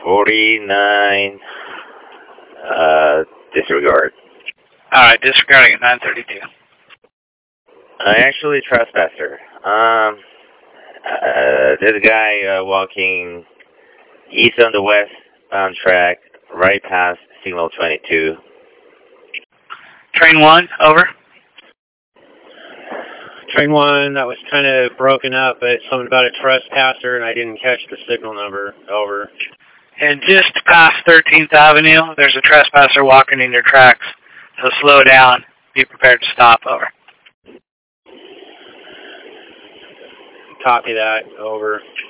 49, disregard. Alright, disregarding at 932. Actually, trespasser. This guy walking east on the westbound track, right past signal 22. Train 1, over. Train 1, that was kind of broken up, but something about a trespasser, and I didn't catch the signal number. Over. And just past 13th Avenue, there's a trespasser walking in your tracks. So slow down. Be prepared to stop. Over. Copy that. Over.